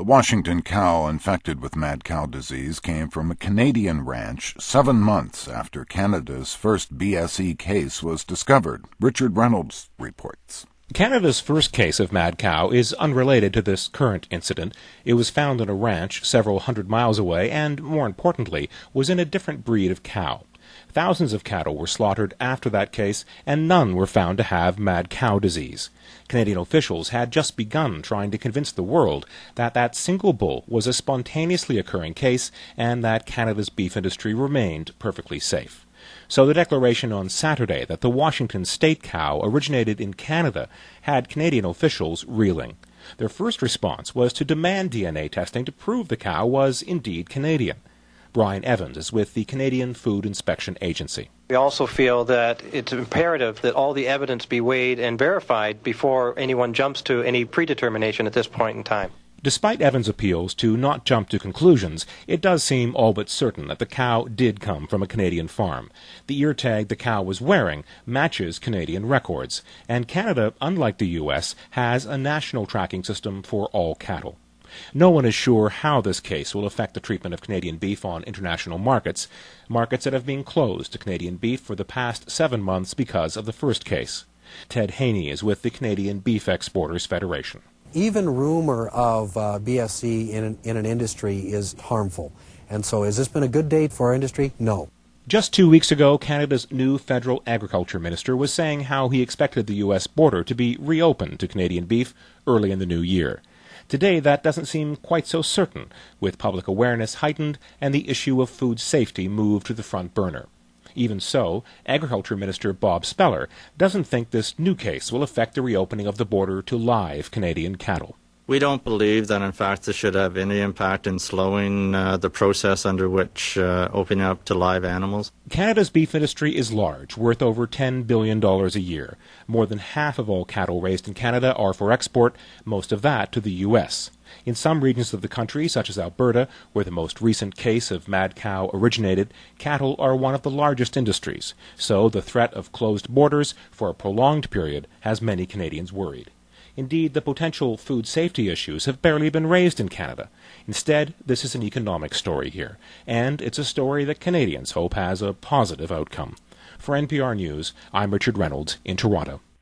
The Washington cow infected with mad cow disease came from a Canadian ranch 7 months after Canada's first BSE case was discovered. Richard Reynolds reports. Canada's first case of mad cow is unrelated to this current incident. It was found on a ranch several hundred miles away and, more importantly, was in a different breed of cow. Thousands of cattle were slaughtered after that case, and none were found to have mad cow disease. Canadian officials had just begun trying to convince the world that that single bull was a spontaneously occurring case and that Canada's beef industry remained perfectly safe. So the declaration on Saturday that the Washington state cow originated in Canada had Canadian officials reeling. Their first response was to demand DNA testing to prove the cow was indeed Canadian. Brian Evans is with the Canadian Food Inspection Agency. We also feel that it's imperative that all the evidence be weighed and verified before anyone jumps to any predetermination at this point in time. Despite Evans' appeals to not jump to conclusions, it does seem all but certain that the cow did come from a Canadian farm. The ear tag the cow was wearing matches Canadian records, and Canada, unlike the U.S., has a national tracking system for all cattle. No one is sure how this case will affect the treatment of Canadian beef on international markets that have been closed to Canadian beef for the past 7 months because of the first case. Ted Haney is with the Canadian Beef Exporters Federation. Even rumor of BSE in an industry is harmful. And so has this been a good date for our industry? No. Just 2 weeks ago, Canada's new federal agriculture minister was saying how he expected the U.S. border to be reopened to Canadian beef early in the new year. Today, that doesn't seem quite so certain, with public awareness heightened and the issue of food safety moved to the front burner. Even so, Agriculture Minister Bob Speller doesn't think this new case will affect the reopening of the border to live Canadian cattle. We don't believe that, in fact, this should have any impact in slowing the process under which opening up to live animals. Canada's beef industry is large, worth over $10 billion a year. More than half of all cattle raised in Canada are for export, most of that to the U.S. In some regions of the country, such as Alberta, where the most recent case of mad cow originated, cattle are one of the largest industries. So the threat of closed borders for a prolonged period has many Canadians worried. Indeed, the potential food safety issues have barely been raised in Canada. Instead, this is an economic story here, and it's a story that Canadians hope has a positive outcome. For NPR News, I'm Richard Reynolds in Toronto.